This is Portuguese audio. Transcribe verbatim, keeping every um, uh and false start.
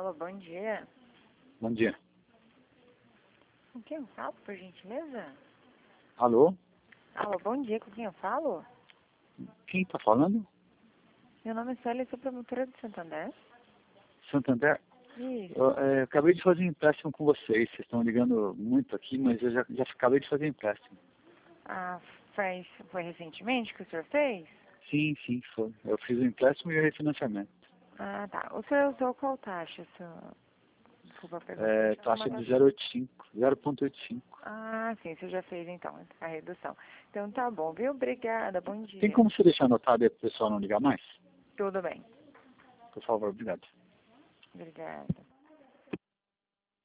Alô, bom dia. Bom dia. Com quem eu falo, por gentileza? Alô? Alô, bom dia, com quem eu falo? Quem está falando? Meu nome é Célia, sou promotora de Santander. Santander? Isso. Eu, é, acabei de fazer um empréstimo com vocês. Vocês estão ligando muito aqui, mas eu já, já acabei de fazer empréstimo. Ah, faz, foi recentemente que o senhor fez? Sim, sim, foi. Eu fiz o empréstimo e o refinanciamento. Ah, tá. O senhor usou qual taxa, senhor? Desculpa a pergunta. É, Deixa eu taxa tomar de nota. zero vírgula oitenta e cinco, zero vírgula oitenta e cinco. Ah, sim, você já fez então a redução. Então tá bom, viu? Obrigada, bom Tem dia. como você deixar anotado aí para o pessoal não ligar mais? Tudo bem. Por favor, obrigado. Obrigada.